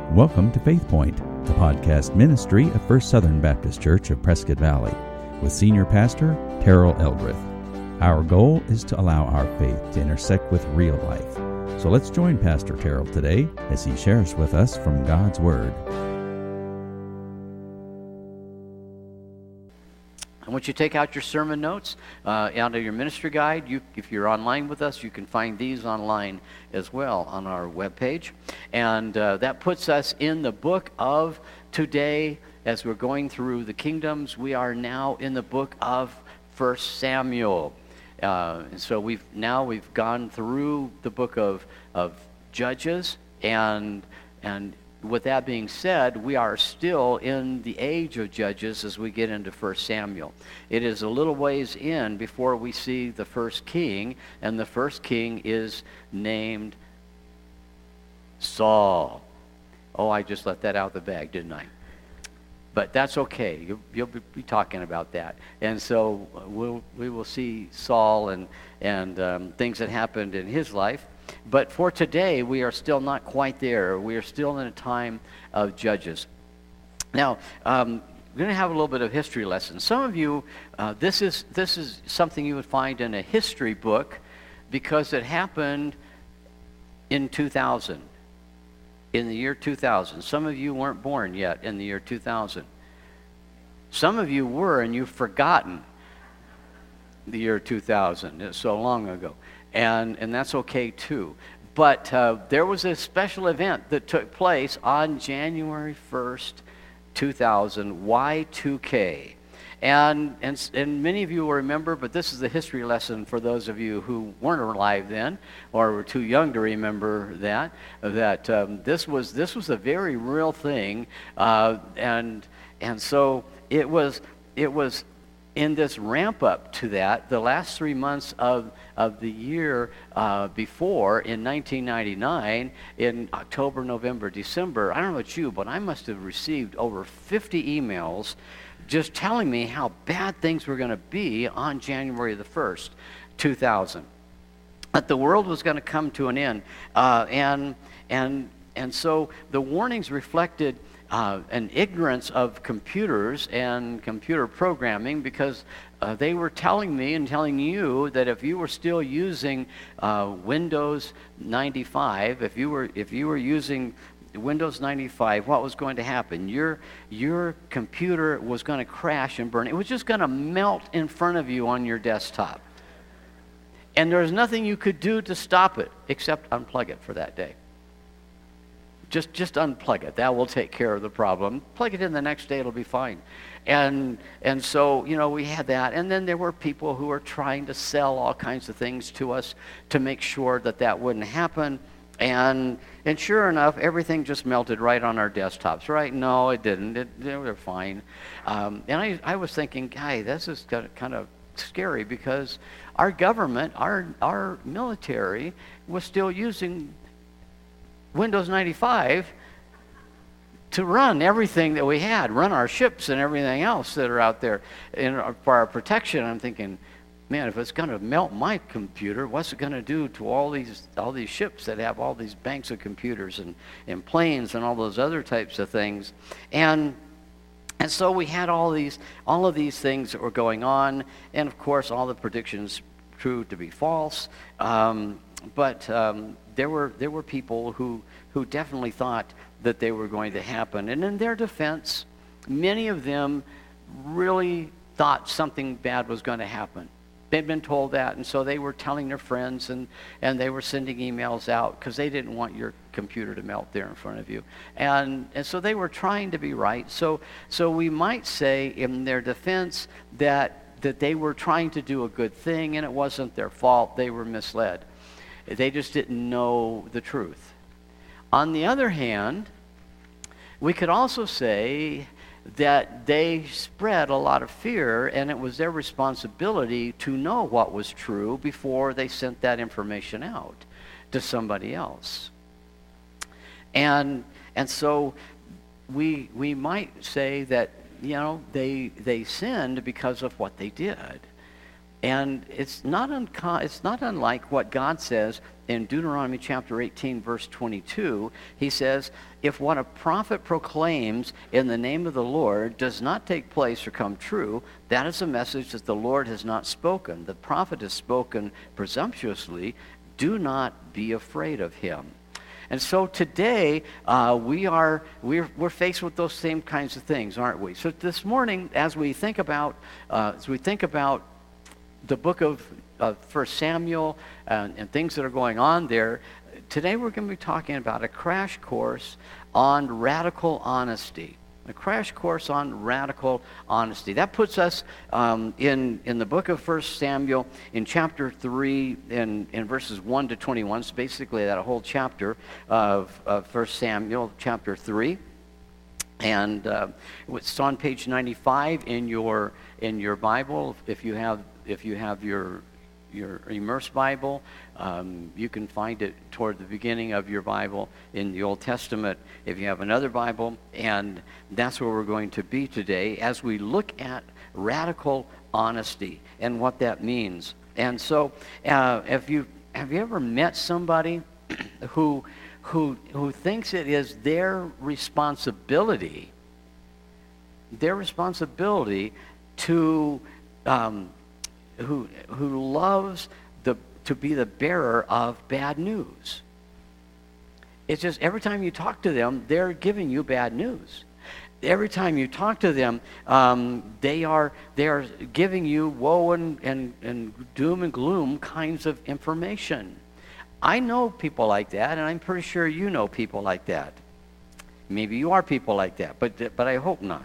Welcome to Faith Point, the podcast ministry of First Southern Baptist Church of Prescott Valley, with Senior Pastor Terrell Eldredge. Our goal is to allow our faith to intersect with real life. So let's join Pastor Terrell today as he shares with us from God's Word. I want you to take out your sermon notes out of your ministry guide. If you're online with us, you can find these online as well on our webpage. And that puts us in the book of today as we're going through the kingdoms. We are now in the book of 1 Samuel. And so we've gone through the book of Judges, and with that being said, we are still in the age of Judges as we get into 1 Samuel. It is a little ways in before we see the first king, and the first king is named Saul. Oh, I just let that out of the bag, didn't I? But that's okay. You'll be talking about that. And so we will see Saul and things that happened in his life. But for today, we are still not quite there. We are still in a time of Judges. Now, we're going to have a little bit of history lesson. Some of you, this is something you would find in a history book because it happened in 2000, in the year 2000. Some of you weren't born yet in the year 2000. Some of you were, and you've forgotten the year 2000. It's so long ago. And that's okay too. But there was a special event that took place on January 1st, 2000, Y2K. And many of you will remember, but this is the history lesson for those of you who weren't alive then or were too young to remember that this was a very real thing. And so it was in this ramp up to that, the last 3 months of the year before, in 1999, in October, November, December, I don't know about you, but I must have received over 50 emails just telling me how bad things were going to be on January the 1st, 2000. That the world was going to come to an end. And so the warnings reflected an ignorance of computers and computer programming, because they were telling me and telling you that if you were still using Windows 95, if you were using Windows 95, what was going to happen? Your computer was going to crash and burn. It was just going to melt in front of you on your desktop. And there was nothing you could do to stop it except unplug it for that day. Just unplug it. That will take care of the problem. Plug it in the next day, it'll be fine. And so, we had that. And then there were people who were trying to sell all kinds of things to us to make sure that wouldn't happen. And sure enough, everything just melted right on our desktops, right? No, it didn't. They were fine. And I was thinking, this is kind of scary, because our government, our military was still using Windows 95 to run everything that we had, run our ships and everything else that are out there for our protection. I'm thinking, man, if it's going to melt my computer, what's it going to do to all these ships that have all these banks of computers and planes and all those other types of things? And so we had all of these things that were going on, and of course all the predictions proved to be false. But there were people who definitely thought that they were going to happen. And in their defense, many of them really thought something bad was going to happen. They'd been told that, and so they were telling their friends, and they were sending emails out because they didn't want your computer to melt there in front of you. And so they were trying to be right. So we might say in their defense that they were trying to do a good thing, and it wasn't their fault. They were misled. They just didn't know the truth. On the other hand, we could also say that they spread a lot of fear, and it was their responsibility to know what was true before they sent that information out to somebody else. And so we might say that they sinned because of what they did. And it's not unlike what God says in Deuteronomy chapter 18, verse 22, he says, if what a prophet proclaims in the name of the Lord does not take place or come true, that is a message that the Lord has not spoken. The prophet has spoken presumptuously. Do not be afraid of him. And so today, we're faced with those same kinds of things, aren't we? So this morning, as we think about the book of 1 Samuel and things that are going on there, today we're going to be talking about a crash course on radical honesty. A crash course on radical honesty. That puts us in the book of 1 Samuel in chapter 3 in verses 1 to 21. So basically that whole chapter of 1 Samuel chapter 3. And it's on page 95 in your Bible. If you have your Immerse Bible, you can find it toward the beginning of your Bible in the Old Testament if you have another Bible, and that's where we're going to be today as we look at radical honesty and what that means. And so have you ever met somebody who thinks it is their responsibility to who loves to be the bearer of bad news? It's just every time you talk to them, they're giving you bad news. Every time you talk to them, they are giving you woe and doom and gloom kinds of information. I know people like that, and I'm pretty sure you know people like that. Maybe you are people like that, but I hope not.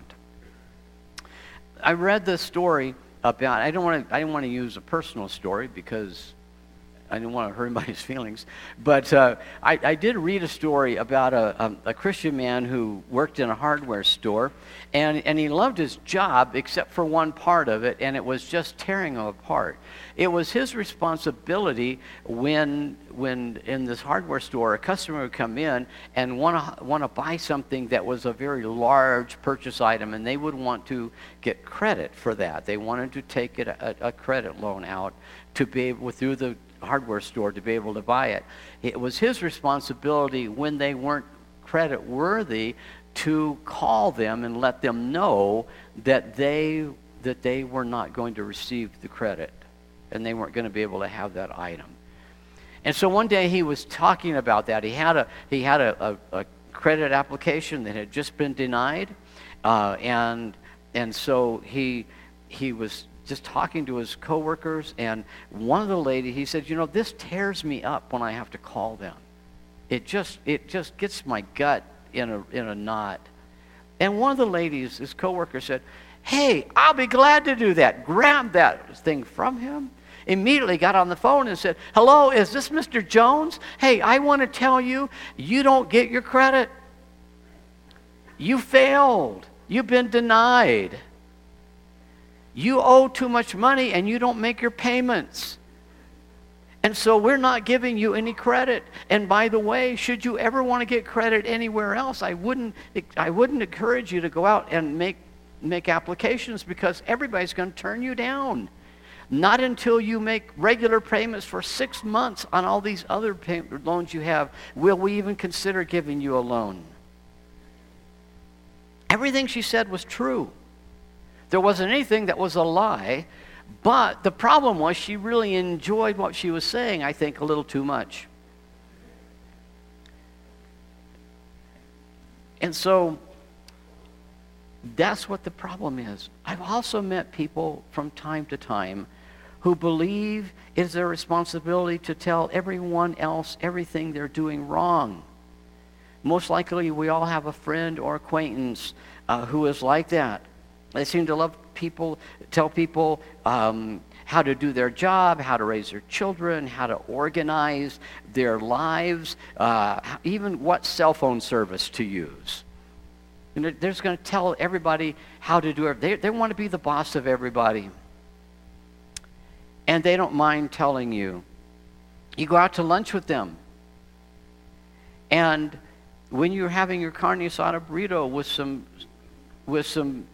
I read this story about, I didn't want to use a personal story because I didn't want to hurt anybody's feelings, but I did read a story about a Christian man who worked in a hardware store, and he loved his job except for one part of it, and it was just tearing him apart. It was his responsibility when in this hardware store a customer would come in and want to buy something that was a very large purchase item, and they would want to get credit for that. They wanted to take a credit loan out to be able, through the hardware store, to be able to buy it. It was his responsibility when they weren't credit worthy to call them and let them know that they were not going to receive the credit and they weren't going to be able to have that item. And so one day he was talking about that. He had a credit application that had just been denied, and so he was just talking to his coworkers, and one of the ladies, he said, this tears me up when I have to call them. It just gets my gut in a knot. And one of the ladies, his coworker, said, hey, I'll be glad to do that. Grabbed that thing from him, immediately got on the phone and said, hello, is this Mr. Jones? Hey, I want to tell you, you don't get your credit. You failed. You've been denied. You owe too much money and you don't make your payments. And so we're not giving you any credit. And by the way, should you ever want to get credit anywhere else, I wouldn't encourage you to go out and make applications, because everybody's going to turn you down. Not until you make regular payments for 6 months on all these other loans you have will we even consider giving you a loan. Everything she said was true. There wasn't anything that was a lie, but the problem was she really enjoyed what she was saying, I think, a little too much. And so that's what the problem is. I've also met people from time to time who believe it's their responsibility to tell everyone else everything they're doing wrong. Most likely we all have a friend or acquaintance who is like that. They seem to love tell people how to do their job, how to raise their children, how to organize their lives, even what cell phone service to use. And they're just going to tell everybody how to do it. They want to be the boss of everybody. And they don't mind telling you. You go out to lunch with them, and when you're having your carne asada burrito with some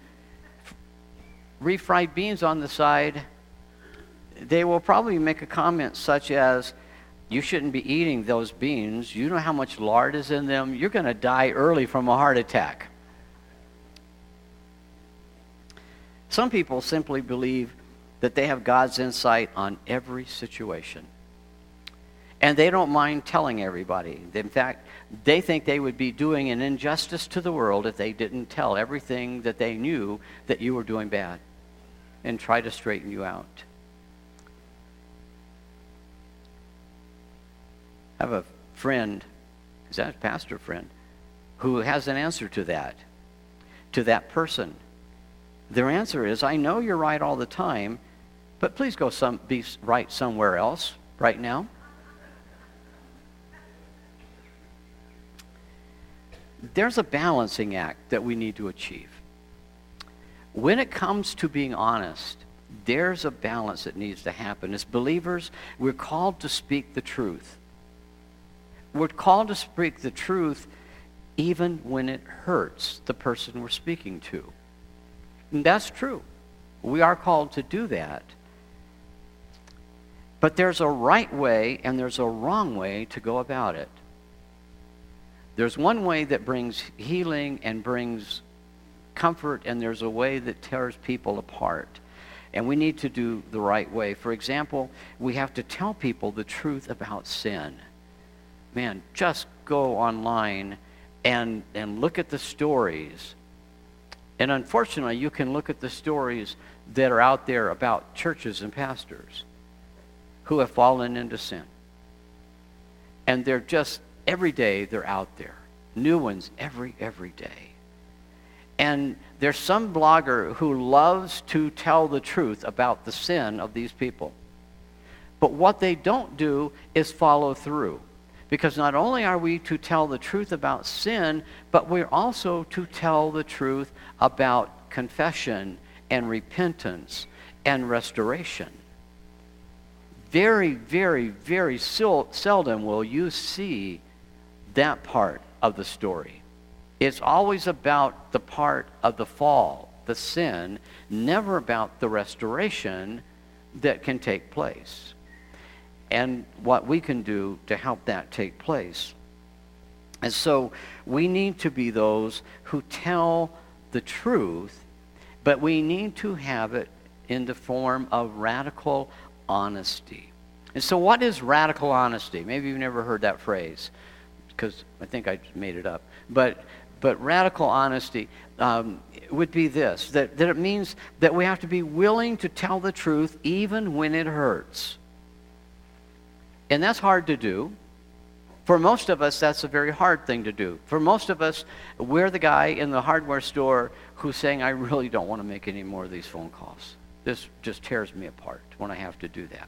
refried beans on the side, they will probably make a comment such as, You shouldn't be eating those beans. You know how much lard is in them? You're going to die early from a heart attack. Some people simply believe that they have God's insight on every situation. And they don't mind telling everybody. In fact, they think they would be doing an injustice to the world if they didn't tell everything that they knew that you were doing bad and try to straighten you out. I have a friend, is that a pastor friend, who has an answer to that person. Their answer is, I know you're right all the time, but please go be right somewhere else right now. There's a balancing act that we need to achieve. When it comes to being honest, there's a balance that needs to happen. As believers, we're called to speak the truth. We're called to speak the truth even when it hurts the person we're speaking to. And that's true. We are called to do that. But there's a right way and there's a wrong way to go about it. There's one way that brings healing and brings comfort, and there's a way that tears people apart. And we need to do the right way. For example, we have to tell people the truth about sin. Man, just go online and look at the stories. And unfortunately, you can look at the stories that are out there about churches and pastors who have fallen into sin. And they're just, every day they're out there. New ones every day. And there's some blogger who loves to tell the truth about the sin of these people. But what they don't do is follow through. Because not only are we to tell the truth about sin, but we're also to tell the truth about confession and repentance and restoration. Very, very, very seldom will you see that part of the story. It's always about the part of the fall, the sin, never about the restoration that can take place. And what we can do to help that take place. And so we need to be those who tell the truth, but we need to have it in the form of radical honesty. And so what is radical honesty? Maybe you've never heard that phrase, because I think I just made it up. But radical honesty would be this, that it means that we have to be willing to tell the truth even when it hurts. And that's hard to do. For most of us, that's a very hard thing to do. For most of us, we're the guy in the hardware store who's saying, I really don't want to make any more of these phone calls. This just tears me apart when I have to do that.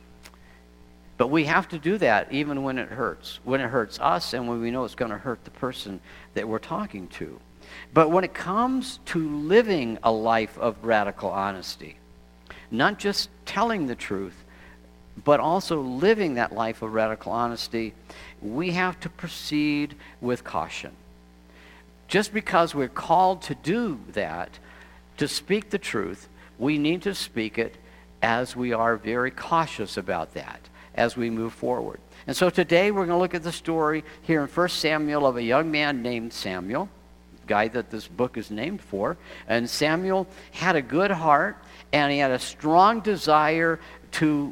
But we have to do that even when it hurts us and when we know it's going to hurt the person that we're talking to. But when it comes to living a life of radical honesty, not just telling the truth, but also living that life of radical honesty, we have to proceed with caution. Just because we're called to do that, to speak the truth, we need to speak it as we are very cautious about that as we move forward. And so today we're going to look at the story here in 1 Samuel of a young man named Samuel, the guy that this book is named for. And Samuel had a good heart, and he had a strong desire to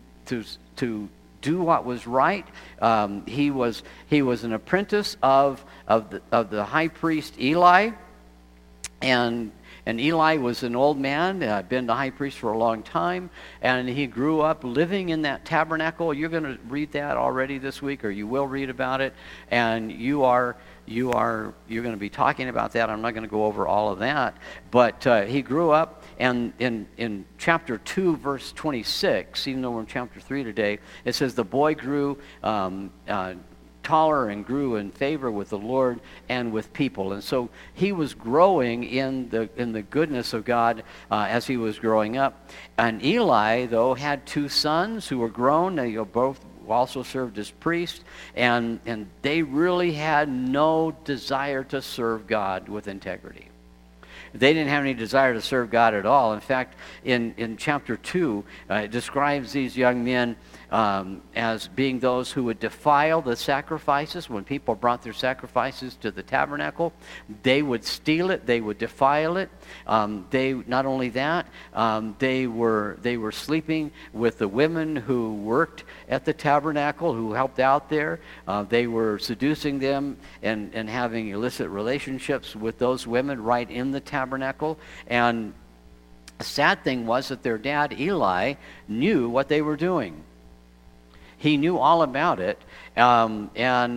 do what was right. He was an apprentice of the high priest Eli, and Eli was an old man, been the high priest for a long time, and he grew up living in that tabernacle. You're going to read that already this week, or you will read about it, and you're going to be talking about that. I'm not going to go over all of that, but he grew up, and in chapter 2, verse 26, even though we're in chapter 3 today, it says the boy grew taller and grew in favor with the Lord and with people. And so he was growing in the goodness of God as he was growing up. And Eli, though, had two sons who were grown. They both also served as priests, and they really had no desire to serve God with integrity. They didn't have any desire to serve God at all. In fact, in chapter 2, it describes these young men as being those who would defile the sacrifices. When people brought their sacrifices to the tabernacle, they would steal it, they would defile it. Not only that, they were sleeping with the women who worked at the tabernacle, who helped out there. They were seducing them and having illicit relationships with those women right in the tabernacle. And the sad thing was that their dad, Eli, knew what they were doing. He knew all about it, and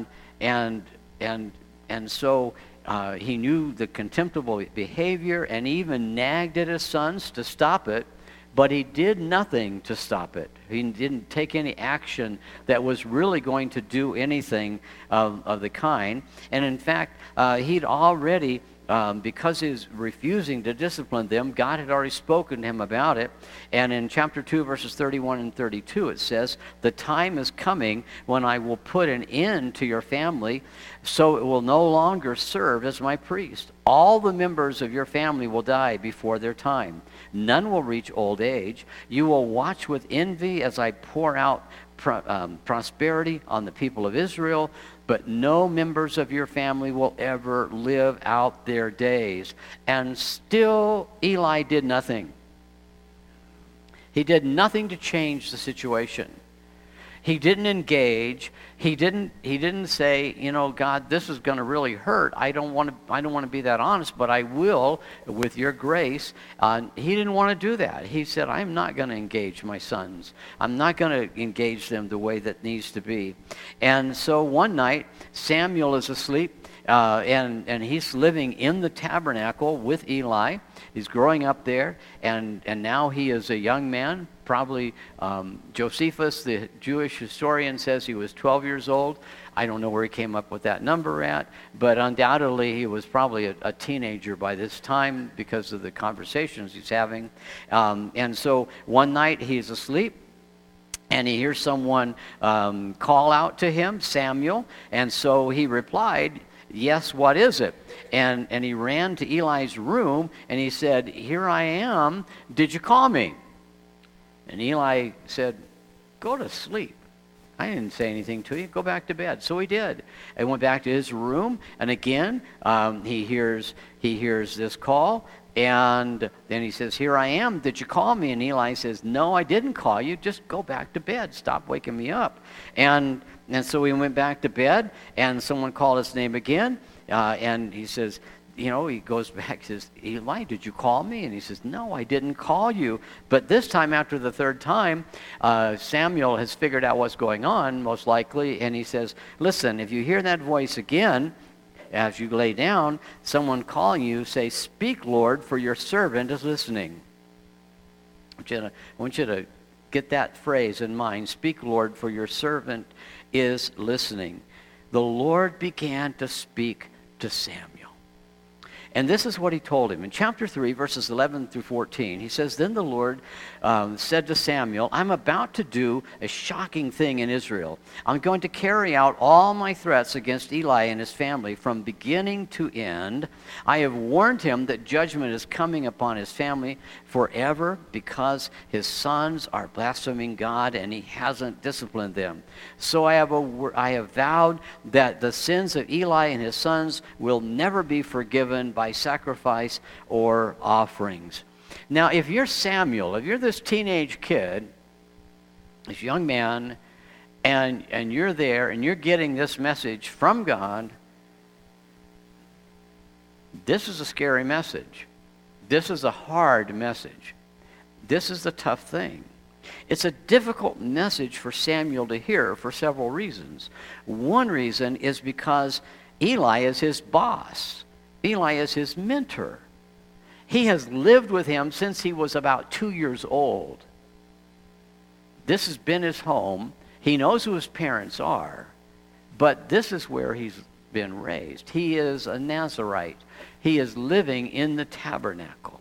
so he knew the contemptible behavior, and even nagged at his sons to stop it. But he did nothing to stop it. He didn't take any action that was really going to do anything of the kind. And in fact, he'd already, because he's refusing to discipline them, God had already spoken to him about it. And in chapter 2, verses 31 and 32, it says, "The time is coming when I will put an end to your family, so it will no longer serve as my priest. All the members of your family will die before their time. None will reach old age. You will watch with envy as I pour out prosperity on the people of Israel, but no members of your family will ever live out their days." And still Eli did nothing. He did nothing to change the situation. He didn't engage. He didn't say, God, this is going to really hurt. I don't want to be that honest, but I will with your grace. He didn't want to do that. He said, I'm not going to engage my sons. I'm not going to engage them the way that needs to be. And so one night, Samuel is asleep, and he's living in the tabernacle with Eli. He's growing up there, and now he is a young man. Probably Josephus, the Jewish historian, says he was 12 years old. I don't know where he came up with that number at, but undoubtedly he was probably a teenager by this time because of the conversations he's having. And so one night he's asleep, and he hears someone call out to him, Samuel, and so he replied, "Yes, what is it?" And he ran to Eli's room, and he said, "Here I am. Did you call me?" And Eli said, "Go to sleep. I didn't say anything to you. Go back to bed." So he did. And went back to his room, and again he hears this call, and then he says, "Here I am. Did you call me?" And Eli says, "No, I didn't call you. Just go back to bed. Stop waking me up." And so he went back to bed, and someone called his name again, and he says, he goes back, says, "Eli, did you call me?" And he says, "No, I didn't call you." But this time, after the third time, Samuel has figured out what's going on, most likely, and he says, "Listen, if you hear that voice again, as you lay down, someone calling you, say, 'Speak, Lord, for your servant is listening.'" I want you to get that phrase in mind. "Speak, Lord, for your servant is listening." The Lord began to speak to Samuel. And this is what he told him. In chapter 3, verses 11 through 14, he says, "Then the Lord said to Samuel, I'm about to do a shocking thing in Israel. I'm going to carry out all my threats against Eli and his family from beginning to end. I have warned him that judgment is coming upon his family forever because his sons are blaspheming God and he hasn't disciplined them. So I have vowed that the sins of Eli and his sons will never be forgiven by sacrifice or offerings." Now, if you're Samuel, if you're this teenage kid, this young man, and you're there and you're getting this message from God, this is a scary message. This is a hard message. This is the tough thing. It's a difficult message for Samuel to hear for several reasons. One reason is because Eli is his boss. Eli is his mentor. He has lived with him since he was about 2 years old. This has been his home. He knows who his parents are, but this is where he's been raised. He is a Nazirite. He is living in the tabernacle.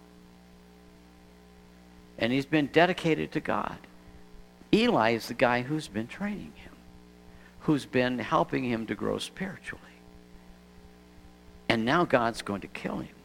And he's been dedicated to God. Eli is the guy who's been training him, who's been helping him to grow spiritually. And now God's going to kill him.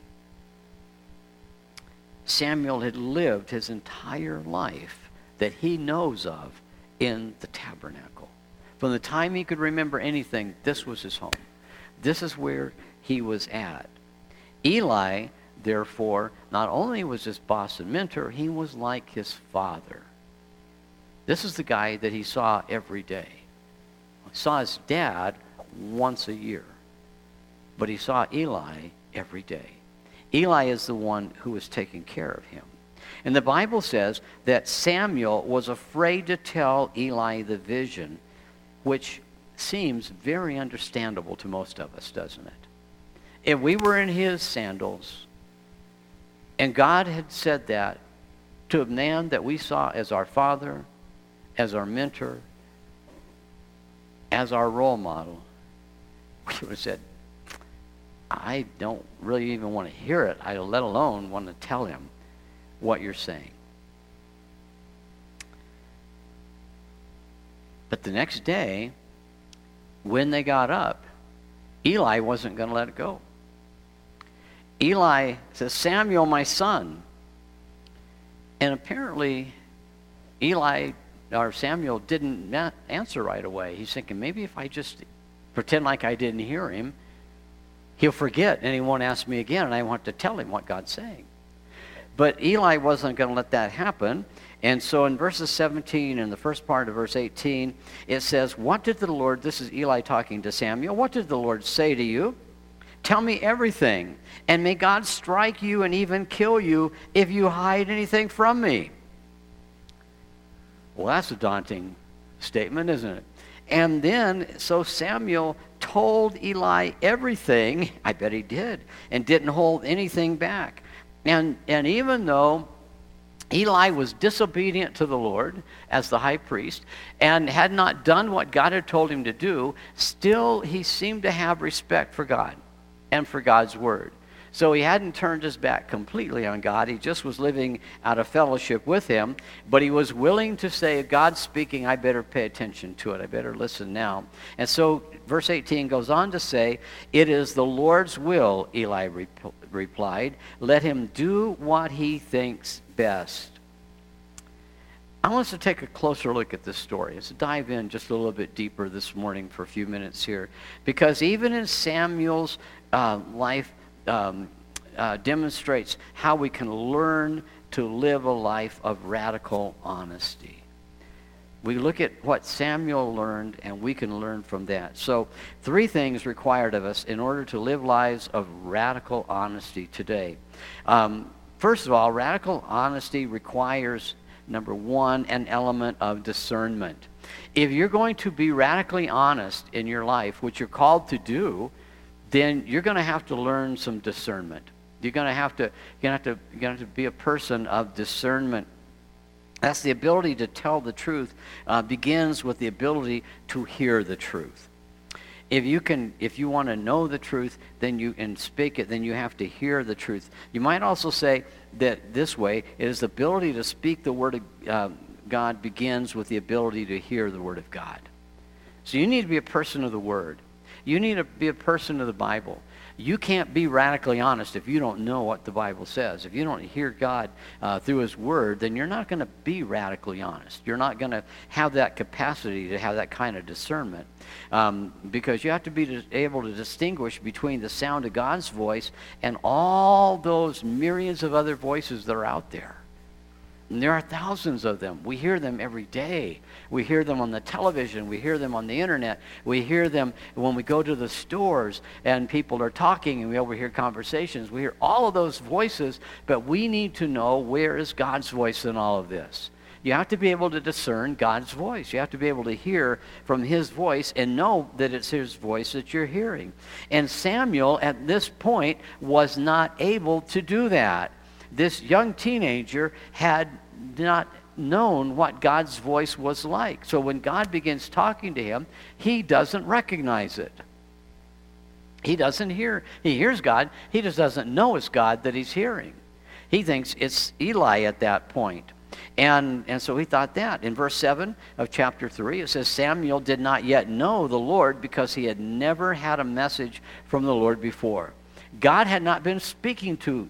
Samuel had lived his entire life that he knows of in the tabernacle. From the time he could remember anything, this was his home. This is where he was at. Eli, therefore, not only was his boss and mentor, he was like his father. This is the guy that he saw every day. He saw his dad once a year, but he saw Eli every day. Eli is the one who was taking care of him. And the Bible says that Samuel was afraid to tell Eli the vision, which seems very understandable to most of us, doesn't it? If we were in his sandals, and God had said that to a man that we saw as our father, as our mentor, as our role model, we would have said, I don't really even want to hear it, let alone want to tell him what you're saying. But the next day, when they got up, Eli wasn't going to let it go. Eli says, Samuel, my son. And apparently, Samuel didn't answer right away. He's thinking, maybe if I just pretend like I didn't hear him, he'll forget and he won't ask me again, and I want to tell him what God's saying. But Eli wasn't going to let that happen. And so in verses 17 and the first part of verse 18, it says, what did the Lord, this is Eli talking to Samuel, what did the Lord say to you? Tell me everything, and may God strike you and even kill you if you hide anything from me. Well, that's a daunting statement, isn't it? And then, so Samuel told Eli everything, I bet he did, and didn't hold anything back. And even though Eli was disobedient to the Lord as the high priest and had not done what God had told him to do, still he seemed to have respect for God and for God's word. So he hadn't turned his back completely on God. He just was living out of fellowship with him. But he was willing to say, if God's speaking, I better pay attention to it. I better listen now. And so verse 18 goes on to say, it is the Lord's will, Eli replied. Let him do what he thinks best. I want us to take a closer look at this story. Let's dive in just a little bit deeper this morning for a few minutes here. Because even in Samuel's life, demonstrates how we can learn to live a life of radical honesty. We look at what Samuel learned, and we can learn from that. So 3 things required of us in order to live lives of radical honesty today. First of all, radical honesty requires, number 1, an element of discernment. If you're going to be radically honest in your life, which you're called to do, then you're going to have to learn some discernment. You're going to have to be a person of discernment. That's the ability to tell the truth. Begins with the ability to hear the truth. If you want to know the truth, then you and speak it, then you have to hear the truth. You might also say that this way is the ability to speak the word of God begins with the ability to hear the word of God. So you need to be a person of the word. You need to be a person of the Bible. You can't be radically honest if you don't know what the Bible says. If you don't hear God through his word, then you're not going to be radically honest. You're not going to have that capacity to have that kind of discernment. Because you have to be able to distinguish between the sound of God's voice and all those myriads of other voices that are out there. And there are thousands of them. We hear them every day. We hear them on the television. We hear them on the internet. We hear them when we go to the stores and people are talking and we overhear conversations. We hear all of those voices, but we need to know where is God's voice in all of this. You have to be able to discern God's voice. You have to be able to hear from his voice and know that it's his voice that you're hearing. And Samuel, at this point, was not able to do that. This young teenager had not known what God's voice was like. So when God begins talking to him, he doesn't recognize it. He doesn't hear. He hears God. He just doesn't know it's God that he's hearing. He thinks it's Eli at that point. And so he thought that. In verse 7 of chapter 3, it says, Samuel did not yet know the Lord because he had never had a message from the Lord before. God had not been speaking to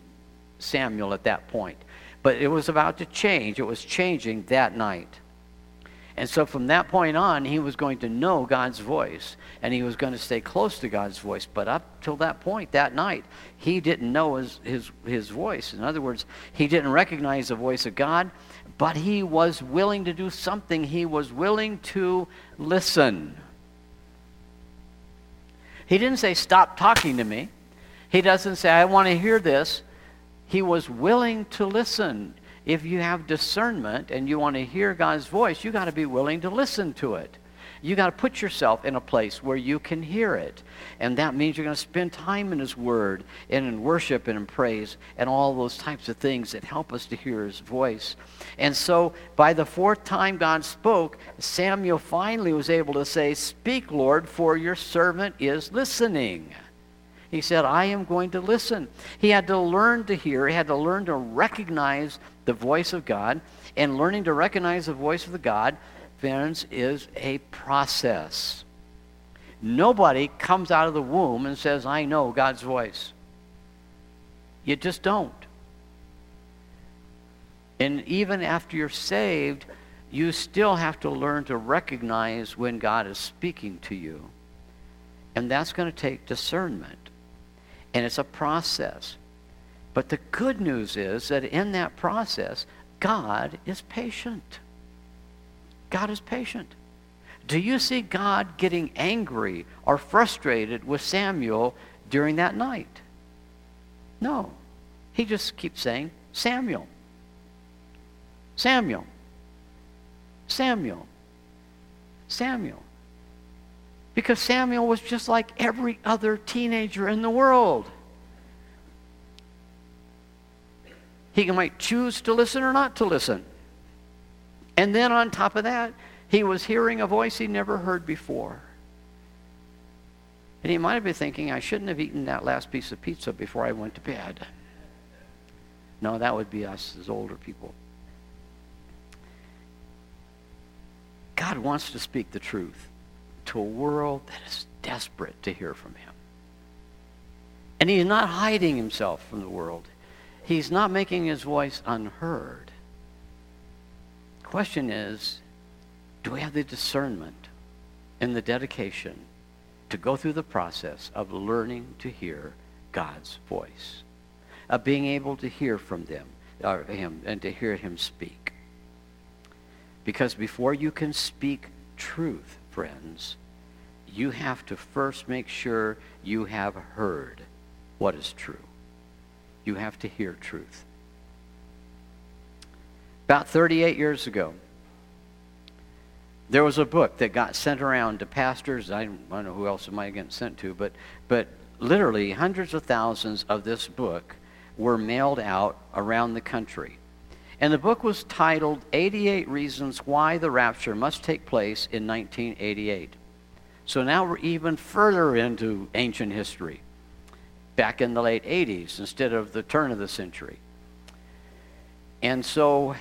Samuel at that point. But it was about to change. It was changing that night. And so from that point on, he was going to know God's voice, and he was going to stay close to God's voice. But up till that point, that night, he didn't know his voice. In other words, he didn't recognize the voice of God, but he was willing to do something. He was willing to listen. He didn't say, stop talking to me. He doesn't say, I want to hear this. He was willing to listen. If you have discernment and you want to hear God's voice, you got to be willing to listen to it. You got to put yourself in a place where you can hear it. And that means you're going to spend time in His Word and in worship and in praise and all those types of things that help us to hear His voice. And so by the fourth time God spoke, Samuel finally was able to say, speak, Lord, for your servant is listening. He said, I am going to listen. He had to learn to hear. He had to learn to recognize the voice of God. And learning to recognize the voice of the God, friends, is a process. Nobody comes out of the womb and says, I know God's voice. You just don't. And even after you're saved, you still have to learn to recognize when God is speaking to you. And that's going to take discernment. And it's a process. But the good news is that in that process, God is patient. God is patient. Do you see God getting angry or frustrated with Samuel during that night? No. He just keeps saying, Samuel. Samuel. Samuel. Samuel. Because Samuel was just like every other teenager in the world. He might choose to listen or not to listen. And then on top of that, he was hearing a voice he never heard before. And he might have been thinking, I shouldn't have eaten that last piece of pizza before I went to bed. No, that would be us as older people. God wants to speak the truth to a world that is desperate to hear from Him. And He's not hiding Himself from the world. He's not making His voice unheard. The question is, do we have the discernment and the dedication to go through the process of learning to hear God's voice, of being able to hear from Him and to hear Him speak? Because before you can speak truth, friends, you have to first make sure you have heard what is true. You have to hear truth. About 38 years ago, there was a book that got sent around to pastors. I don't know who else it might get sent to, but literally hundreds of thousands of this book were mailed out around the country. And the book was titled 88 Reasons Why the Rapture Must Take Place in 1988. So now we're even further into ancient history, back in the late 80s instead of the turn of the century. And so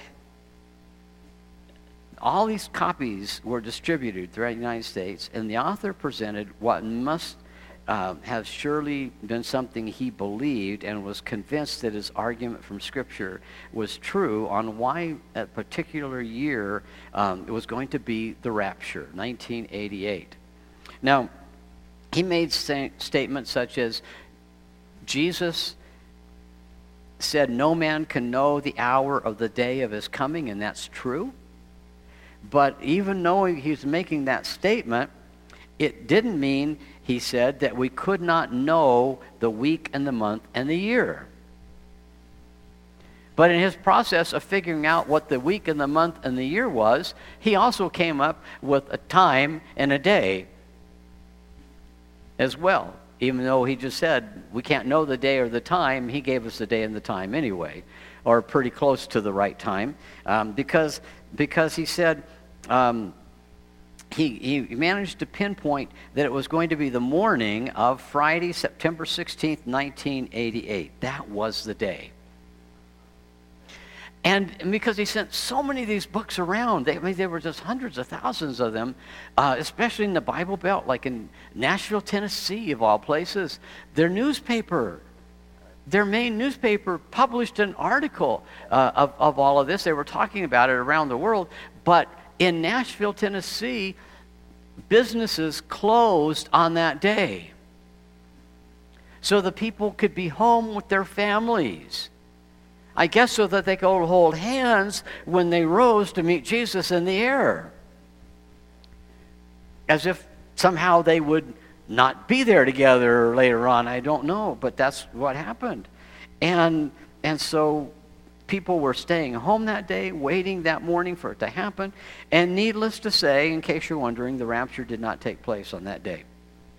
all these copies were distributed throughout the United States, and the author presented what must have surely been something he believed and was convinced that his argument from Scripture was true on why a particular year it was going to be the rapture, 1988. Now, he made statements such as, Jesus said no man can know the hour of the day of his coming, and that's true. But even knowing he's making that statement, it didn't mean, he said, that we could not know the week and the month and the year. But in his process of figuring out what the week and the month and the year was, he also came up with a time and a day as well. Even though he just said we can't know the day or the time, he gave us the day and the time anyway, or pretty close to the right time, because he said he managed to pinpoint that it was going to be the morning of Friday, September 16th, 1988. That was the day. And because he sent so many of these books around, there were just hundreds of thousands of them, especially in the Bible Belt, like in Nashville, Tennessee, of all places. Their main newspaper published an article of all of this. They were talking about it around the world, but in Nashville, Tennessee, businesses closed on that day, so the people could be home with their families. I guess so that they could hold hands when they rose to meet Jesus in the air. As if somehow they would not be there together later on. I don't know, but that's what happened. And so people were staying home that day, waiting that morning for it to happen. And needless to say, in case you're wondering, the rapture did not take place on that day.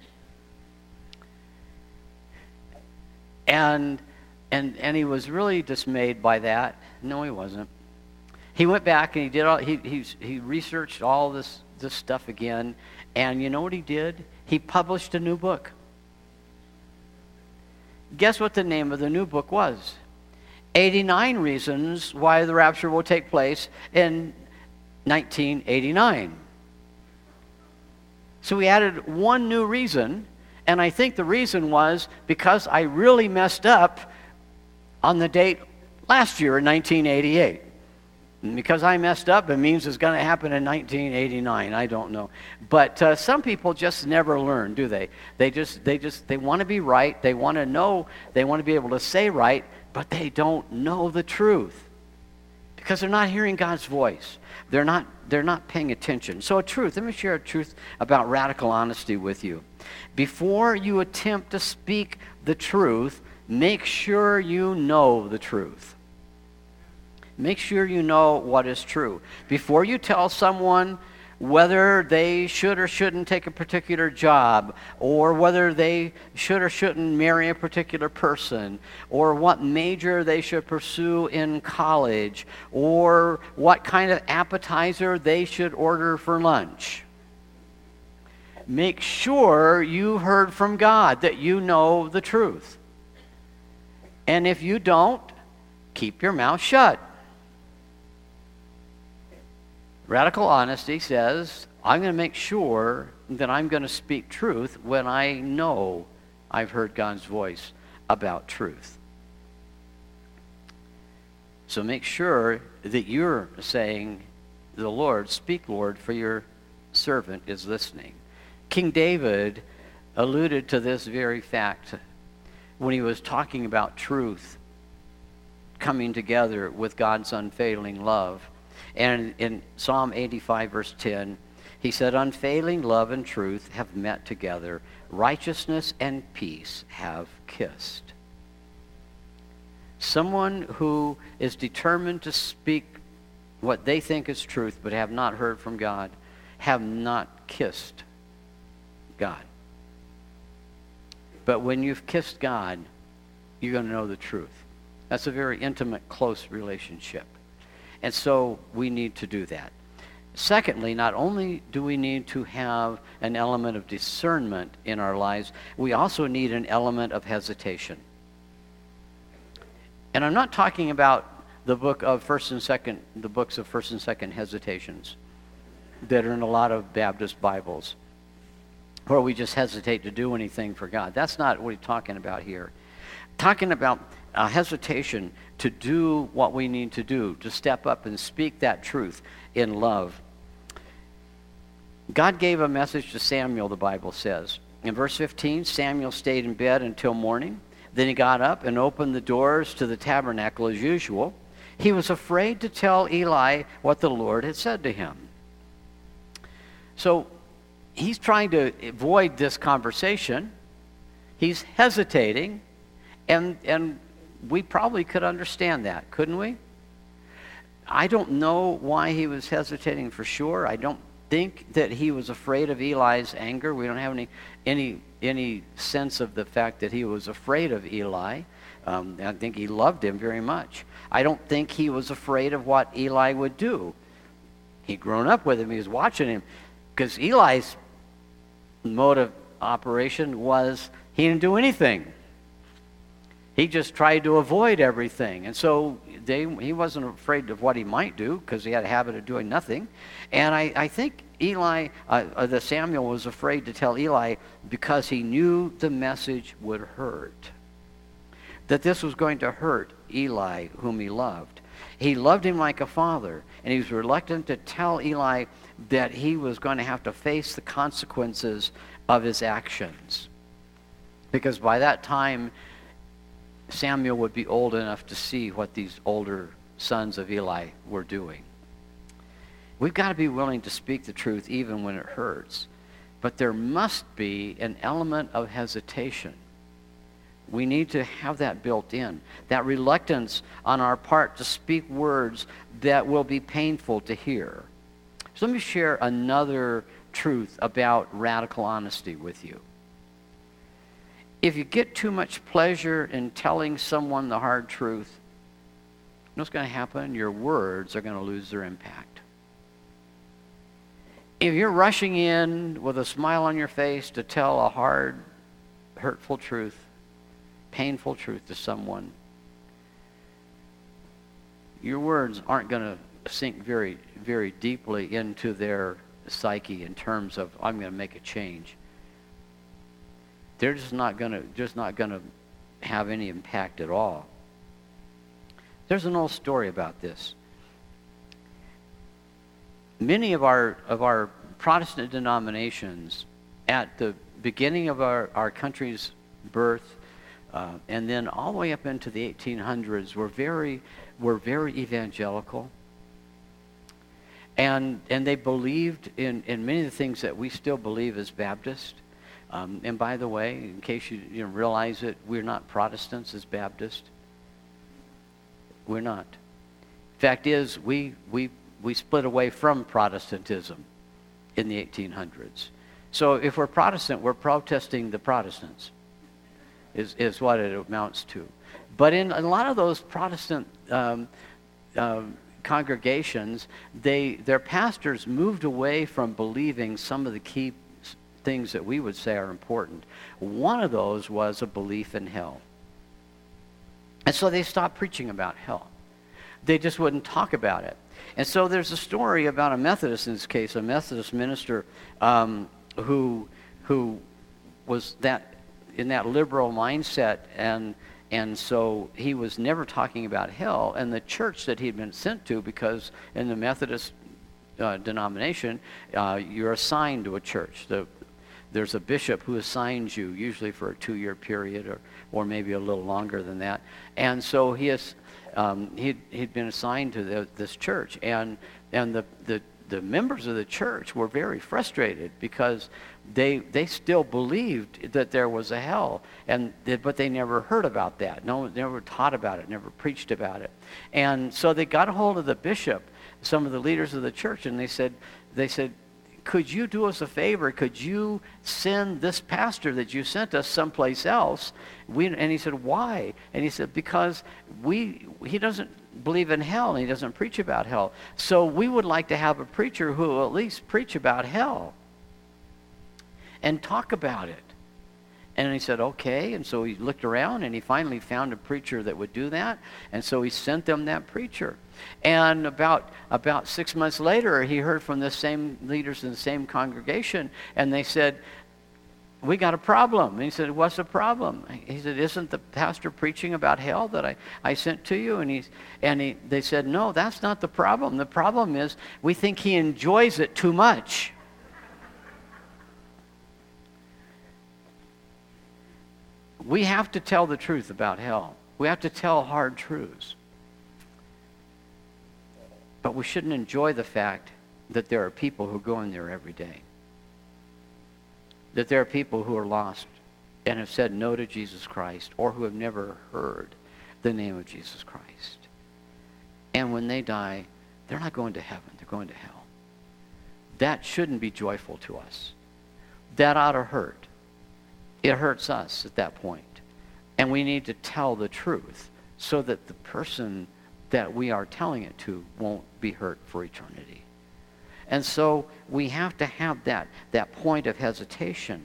And he was really dismayed by that. No, he wasn't. He went back and he researched all this stuff again. And you know what he did? He published a new book. Guess what the name of the new book was? 89 Reasons Why the Rapture Will Take Place in 1989. So we added one new reason, and I think the reason was because I really messed up on the date last year in 1988. And because I messed up, it means it's going to happen in 1989. I don't know. But some people just never learn, do they? They want to be right. They want to know. They want to be able to say right, but they don't know the truth because they're not hearing God's voice. They're not paying attention. So let me share a truth about radical honesty with you. Before you attempt to speak the truth, make sure you know the truth. Make sure you know what is true. Before you tell someone whether they should or shouldn't take a particular job, or whether they should or shouldn't marry a particular person, or what major they should pursue in college, or what kind of appetizer they should order for lunch, make sure you heard from God, that you know the truth. And if you don't, keep your mouth shut. Radical honesty says, I'm going to make sure that I'm going to speak truth when I know I've heard God's voice about truth. So make sure that you're saying, the Lord, speak, Lord, for your servant is listening. King David alluded to this very fact when he was talking about truth coming together with God's unfailing love. And in Psalm 85, verse 10, he said, unfailing love and truth have met together. Righteousness and peace have kissed. Someone who is determined to speak what they think is truth but have not heard from God have not kissed God. But when you've kissed God, you're going to know the truth. That's a very intimate, close relationship. And so we need to do that. Secondly, not only do we need to have an element of discernment in our lives, we also need an element of hesitation. And I'm not talking about the books of First and Second Hesitations that are in a lot of Baptist Bibles, where we just hesitate to do anything for God. That's not what we're talking about here. Talking about hesitation to do what we need to do, to step up and speak that truth in love. God gave a message to Samuel, the Bible says. In verse 15, Samuel stayed in bed until morning. Then he got up and opened the doors to the tabernacle as usual. He was afraid to tell Eli what the Lord had said to him. So he's trying to avoid this conversation. He's hesitating, and we probably could understand that, couldn't we? I don't know why he was hesitating for sure. I don't think that he was afraid of Eli's anger. We don't have any sense of the fact that he was afraid of Eli. I think he loved him very much. I don't think he was afraid of what Eli would do. He'd grown up with him. He was watching him. Because Eli's mode of operation was he didn't do anything. He just tried to avoid everything. And so he wasn't afraid of what he might do because he had a habit of doing nothing. And I think Samuel was afraid to tell Eli because he knew the message would hurt. That this was going to hurt Eli, whom he loved. He loved him like a father, and he was reluctant to tell Eli that he was going to have to face the consequences of his actions. Because by that time, Samuel would be old enough to see what these older sons of Eli were doing. We've got to be willing to speak the truth even when it hurts. But there must be an element of hesitation. We need to have that built in. That reluctance on our part to speak words that will be painful to hear. So let me share another truth about radical honesty with you. If you get too much pleasure in telling someone the hard truth, you know what's going to happen? Your words are going to lose their impact. If you're rushing in with a smile on your face to tell a hard, hurtful truth, painful truth to someone, your words aren't going to sink very, very deeply into their psyche in terms of, I'm going to make a change. They're just not going to have any impact at all. There's an old story about this. Many of our Protestant denominations, at the beginning of our country's birth, and then all the way up into the 1800s, were very evangelical, and they believed in many of the things that we still believe as Baptists. And by the way, in case you didn't realize it, we're not Protestants as Baptists. We're not. Fact is, we split away from Protestantism in the 1800s. So if we're Protestant, we're protesting the Protestants, is what it amounts to. But in a lot of those Protestant congregations, their pastors moved away from believing some of the key things that we would say are important. One of those was a belief in hell. And so they stopped preaching about hell. They just wouldn't talk about it. And so there's a story about a Methodist, in this case, a Methodist minister who was in that liberal mindset, and so he was never talking about hell. And the church that he'd been sent to, because in the Methodist denomination, you're assigned to a church. There's a bishop who assigns you, usually for a 2-year period or maybe a little longer than that. And so he'd been assigned to this church, and the members of the church were very frustrated because they still believed that there was a hell, but they never heard about that. No one never taught about it, never preached about it. And so they got a hold of the bishop, some of the leaders of the church, and they said, could you do us a favor? Could you send this pastor that you sent us someplace else? And he said, why? And he said, because he doesn't believe in hell, and he doesn't preach about hell. So we would like to have a preacher who will at least preach about hell and talk about it. And he said, okay. And so he looked around, and he finally found a preacher that would do that. And so he sent them that preacher. And about 6 months later, he heard from the same leaders in the same congregation, and they said, we got a problem. And he said, what's the problem? He said, isn't the pastor preaching about hell that I sent to you? And they said, no, that's not the problem. The problem is we think he enjoys it too much. We have to tell the truth about hell. We have to tell hard truths. But we shouldn't enjoy the fact that there are people who go in there every day. That there are people who are lost and have said no to Jesus Christ, or who have never heard the name of Jesus Christ. And when they die, they're not going to heaven, they're going to hell. That shouldn't be joyful to us. That ought to hurt. It hurts us at that point. And we need to tell the truth so that the person that we are telling it to won't be hurt for eternity. And so we have to have that point of hesitation.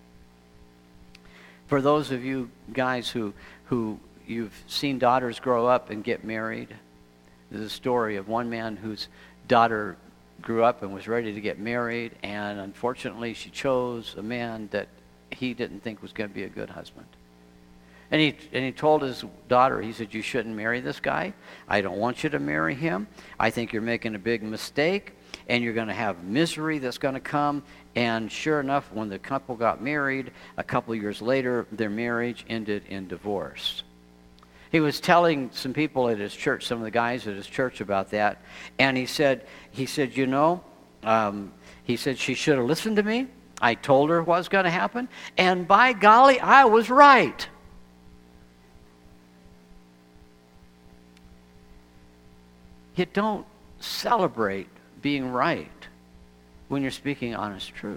For those of you guys who you've seen daughters grow up and get married, there's a story of one man whose daughter grew up and was ready to get married, and unfortunately she chose a man that he didn't think was going to be a good husband. And he told his daughter, he said, you shouldn't marry this guy. I don't want you to marry him. I think you're making a big mistake, and you're going to have misery that's going to come. And sure enough, when the couple got married, a couple of years later, their marriage ended in divorce. He was telling some people at his church, some of the guys at his church about that, and he said, he said, she should have listened to me. I told her what was going to happen, and by golly, I was right. You don't celebrate being right when you're speaking honest truth.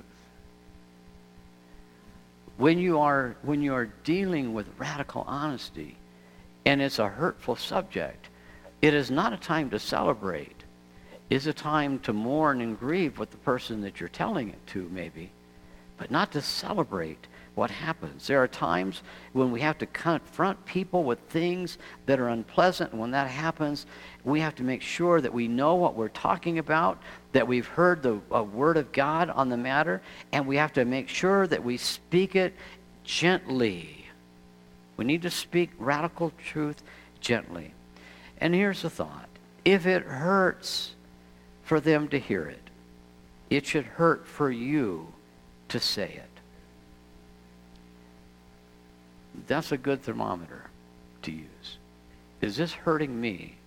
When you are dealing with radical honesty, and it's a hurtful subject, it is not a time to celebrate. It's a time to mourn and grieve with the person that you're telling it to, maybe, but not to celebrate what happens. There are times when we have to confront people with things that are unpleasant, and when that happens, we have to make sure that we know what we're talking about, that we've heard the word of God on the matter, and we have to make sure that we speak it gently. We need to speak radical truth gently. And here's the thought. If it hurts for them to hear it, it should hurt for you to say it. That's a good thermometer to use. Is this hurting me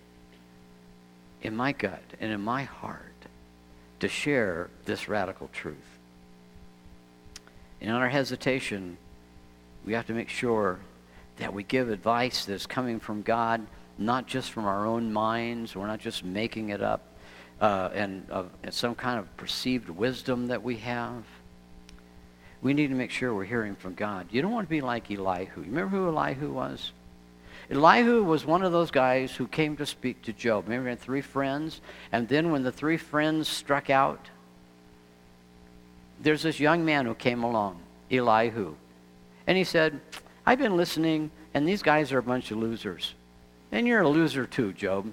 in my gut and in my heart to share this radical truth? In our hesitation, we have to make sure that we give advice that's coming from God, not just from our own minds. We're not just making it up and some kind of perceived wisdom that we have. We need to make sure we're hearing from God. You don't want to be like Elihu. You remember who Elihu was? Elihu was one of those guys who came to speak to Job. Remember, he had 3 friends, and then when the 3 friends struck out, there's this young man who came along, Elihu. And he said, I've been listening, and these guys are a bunch of losers. And you're a loser too, Job.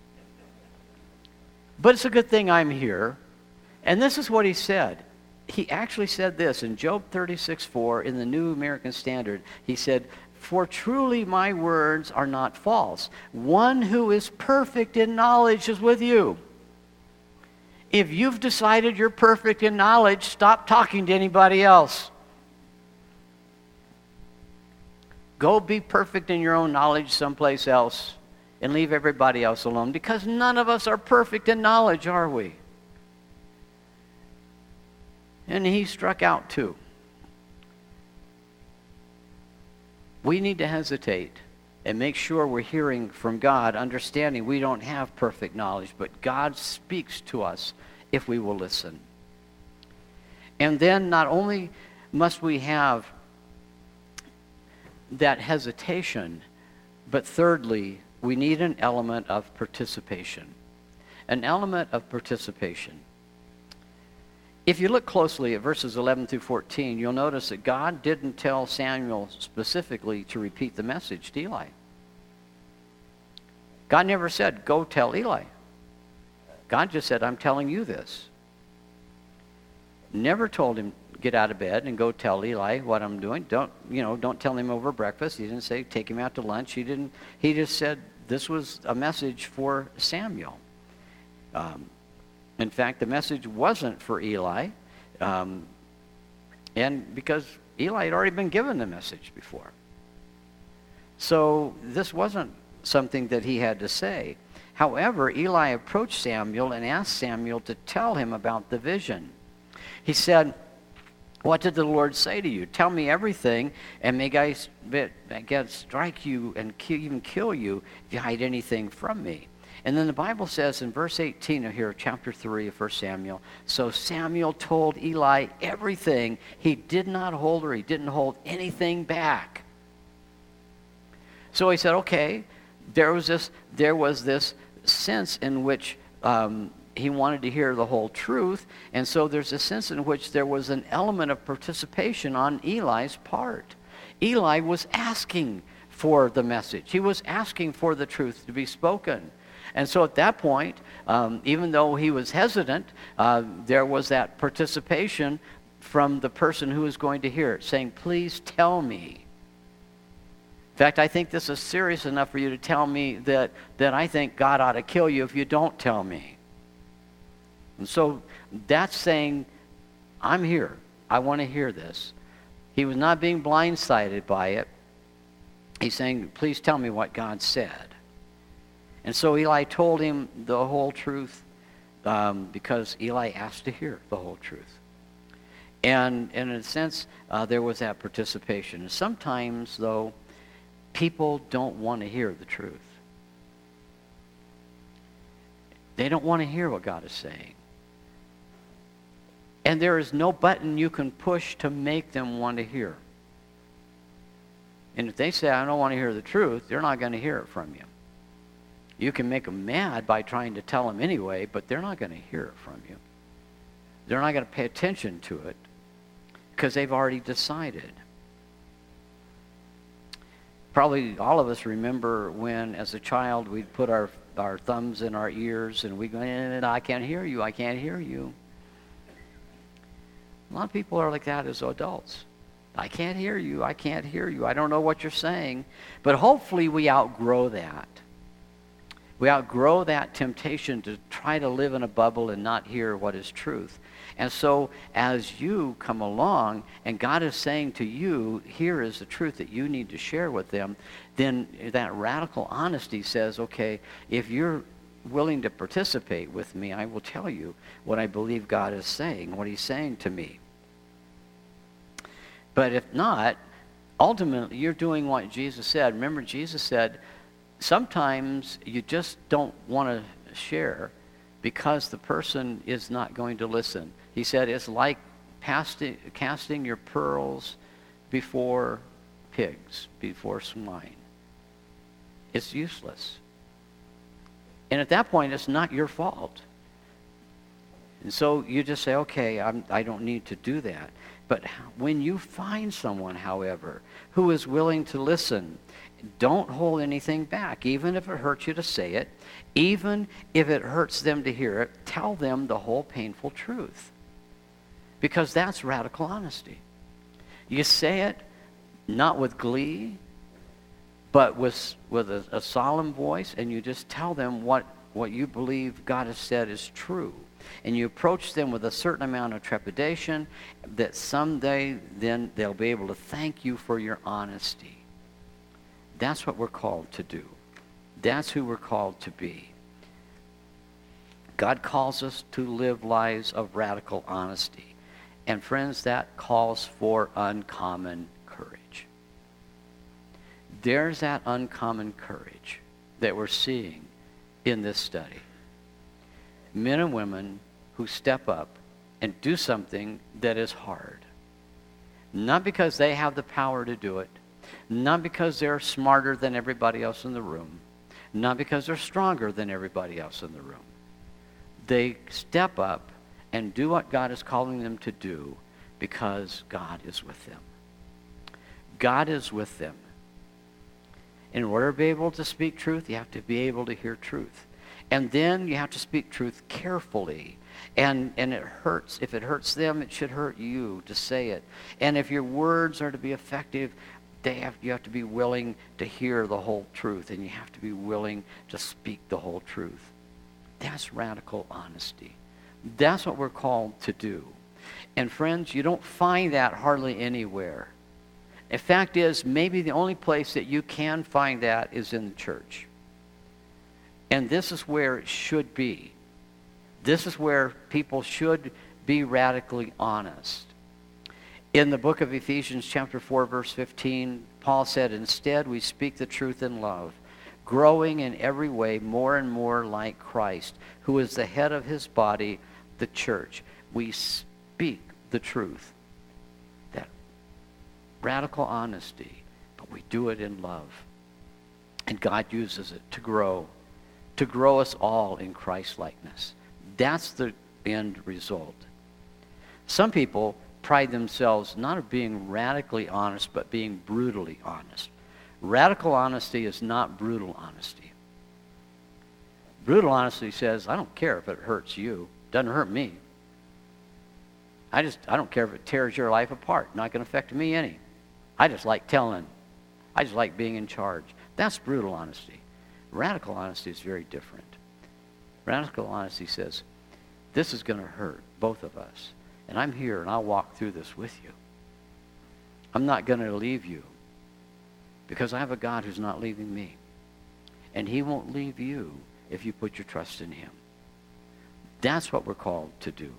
But it's a good thing I'm here. And this is what he said. He actually said this in Job 36:4 in the New American Standard. He said, for truly my words are not false. One who is perfect in knowledge is with you. If you've decided you're perfect in knowledge, stop talking to anybody else. Go be perfect in your own knowledge someplace else and leave everybody else alone, because none of us are perfect in knowledge, are we? And he struck out too. We need to hesitate and make sure we're hearing from God, understanding we don't have perfect knowledge, but God speaks to us if we will listen. And then not only must we have that hesitation, but thirdly, we need an element of participation. An element of participation. If you look closely at verses 11 through 14, you'll notice that God didn't tell Samuel specifically to repeat the message to Eli. God never said, go tell Eli. God just said, I'm telling you this. Never told him, get out of bed and go tell Eli what I'm doing. Don't tell him over breakfast. He didn't say take him out to lunch. He just said this was a message for Samuel. In fact, the message wasn't for Eli, and because Eli had already been given the message before. So this wasn't something that he had to say. However, Eli approached Samuel and asked Samuel to tell him about the vision. He said, what did the Lord say to you? Tell me everything, and may God strike you and even kill you if you hide anything from me. And then the Bible says in verse 18 of here, chapter 3 of 1 Samuel, so Samuel told Eli everything. He didn't hold anything back. So he said, okay, there was this sense in which he wanted to hear the whole truth, and so there's a sense in which there was an element of participation on Eli's part. Eli was asking for the message. He was asking for the truth to be spoken. And so at that point, even though he was hesitant, there was that participation from the person who was going to hear it, saying, please tell me. fact, I think this is serious enough for you to tell me that I think God ought to kill you if you don't tell me. And so that's saying, I'm here. I want to hear this. He was not being blindsided by it. He's saying, please tell me what God said. And so Eli told him the whole truth because Eli asked to hear the whole truth. And in a sense, there was that participation. And sometimes, though, people don't want to hear the truth. They don't want to hear what God is saying. And there is no button you can push to make them want to hear. And if they say, I don't want to hear the truth, they're not going to hear it from you. You can make them mad by trying to tell them anyway, but they're not going to hear it from you. They're not going to pay attention to it because they've already decided. Probably all of us remember when, as a child, we'd put our thumbs in our ears and we'd go, I can't hear you, I can't hear you. A lot of people are like that as adults. I can't hear you, I can't hear you, I don't know what you're saying. But hopefully we outgrow that. We outgrow that temptation to try to live in a bubble and not hear what is truth. And so as you come along and God is saying to you, here is the truth that you need to share with them, then that radical honesty says, okay, if you're willing to participate with me, I will tell you what I believe God is saying, what he's saying to me. But if not, ultimately you're doing what Jesus said. Remember, Jesus said, sometimes you just don't want to share because the person is not going to listen. He said it's like casting your pearls before pigs, before swine. It's useless. And at that point, it's not your fault. And so you just say, okay, I don't need to do that. But when you find someone, however, who is willing to listen, don't hold anything back, even if it hurts you to say it, even if it hurts them to hear it, tell them the whole painful truth. Because that's radical honesty. You say it not with glee, but with a solemn voice, and you just tell them what you believe God has said is true. And you approach them with a certain amount of trepidation that someday then they'll be able to thank you for your honesty. That's what we're called to do. That's who we're called to be. God calls us to live lives of radical honesty. And friends, that calls for uncommon courage. There's that uncommon courage that we're seeing in this study. Men and women who step up and do something that is hard. Not because they have the power to do it, not because they're smarter than everybody else in the room, not because they're stronger than everybody else in the room. They step up and do what God is calling them to do because God is with them. God is with them. In order to be able to speak truth, you have to be able to hear truth. And then you have to speak truth carefully. And it hurts. If it hurts them, it should hurt you to say it. And if your words are to be effective, you have to be willing to hear the whole truth. And you have to be willing to speak the whole truth. That's radical honesty. That's what we're called to do. And friends, you don't find that hardly anywhere. The fact is, maybe the only place that you can find that is in the church. And this is where it should be. This is where people should be radically honest. In the book of Ephesians chapter 4, verse 15, Paul said, instead we speak the truth in love, growing in every way more and more like Christ, who is the head of his body, the church. We speak the truth. That radical honesty, but we do it in love. And God uses it to grow us all in Christ-likeness. That's the end result. Some people pride themselves not of being radically honest, but being brutally honest. Radical honesty is not brutal honesty. Brutal honesty says, I don't care if it hurts you. It doesn't hurt me. I don't care if it tears your life apart. Not going to affect me any. I just like telling I just like being in charge. That's brutal honesty. Radical honesty is very different. Radical honesty says, this is going to hurt both of us. And I'm here and I'll walk through this with you. I'm not going to leave you because I have a God who's not leaving me. And he won't leave you if you put your trust in him. That's what we're called to do.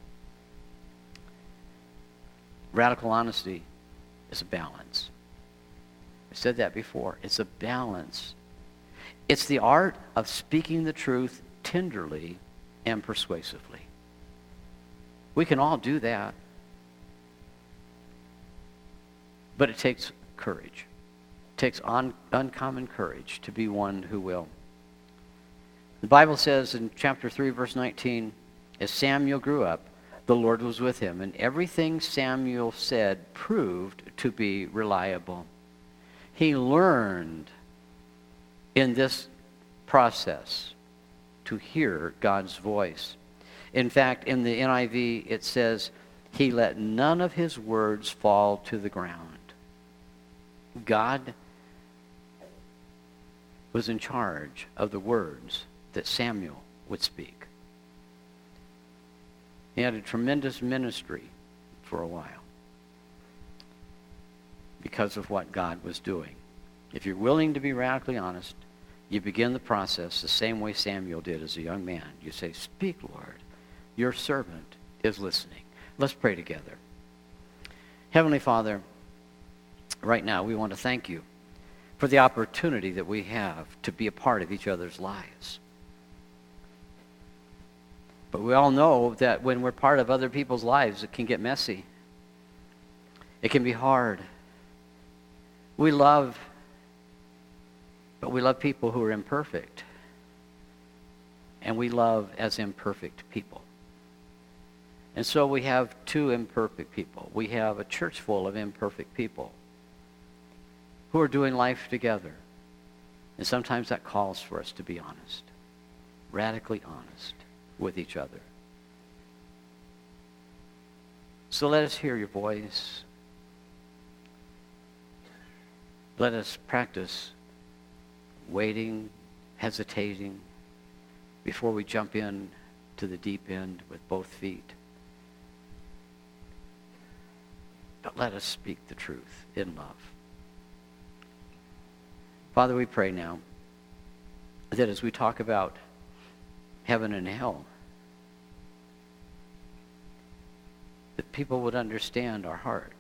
Radical honesty is a balance. I said that before. It's a balance. It's the art of speaking the truth tenderly and persuasively. We can all do that. But it takes courage. It takes uncommon courage to be one who will. The Bible says in chapter 3, verse 19, as Samuel grew up, the Lord was with him, and everything Samuel said proved to be reliable. He learned in this process to hear God's voice. In fact, in the NIV, it says, he let none of his words fall to the ground. God was in charge of the words that Samuel would speak. He had a tremendous ministry for a while because of what God was doing. If you're willing to be radically honest, you begin the process the same way Samuel did as a young man. You say, speak, Lord. Your servant is listening. Let's pray together. Heavenly Father, right now we want to thank you for the opportunity that we have to be a part of each other's lives. But we all know that when we're part of other people's lives, it can get messy. It can be hard. We love people who are imperfect. And we love as imperfect people. And so we have two imperfect people. We have a church full of imperfect people who are doing life together. And sometimes that calls for us to be honest, radically honest with each other. So let us hear your voice. Let us practice waiting, hesitating, before we jump in to the deep end with both feet. But let us speak the truth in love. Father, we pray now that as we talk about heaven and hell, that people would understand our heart.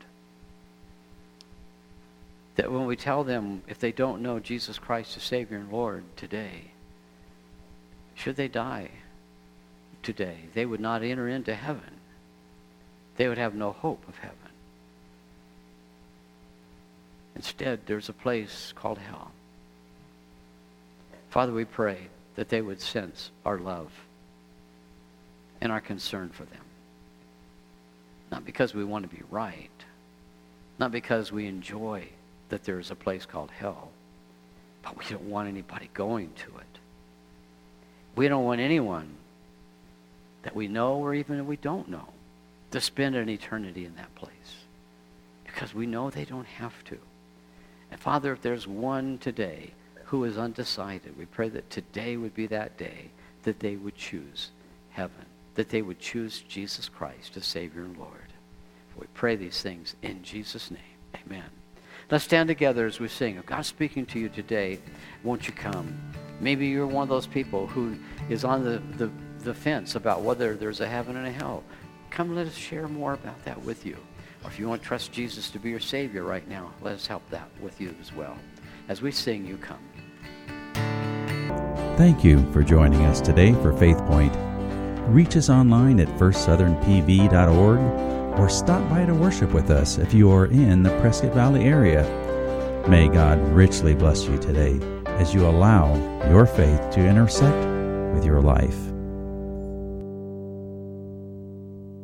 That when we tell them, if they don't know Jesus Christ as Savior and Lord today, should they die today, they would not enter into heaven. They would have no hope of heaven. Instead, there's a place called hell. Father, we pray that they would sense our love and our concern for them. Not because we want to be right, not because we enjoy that there is a place called hell, but we don't want anybody going to it. We don't want anyone that we know or even that we don't know to spend an eternity in that place, because we know they don't have to. And Father, if there's one today who is undecided, we pray that today would be that day that they would choose heaven, that they would choose Jesus Christ as Savior and Lord. We pray these things in Jesus' name. Amen. Let's stand together as we sing. If God's speaking to you today, won't you come? Maybe you're one of those people who is on the fence about whether there's a heaven and a hell. Come, let us share more about that with you. Or if you want to trust Jesus to be your Savior right now, let us help that with you as well. As we sing, you come. Thank you for joining us today for Faith Point. Reach us online at firstsouthernpv.org or stop by to worship with us if you are in the Prescott Valley area. May God richly bless you today as you allow your faith to intersect with your life.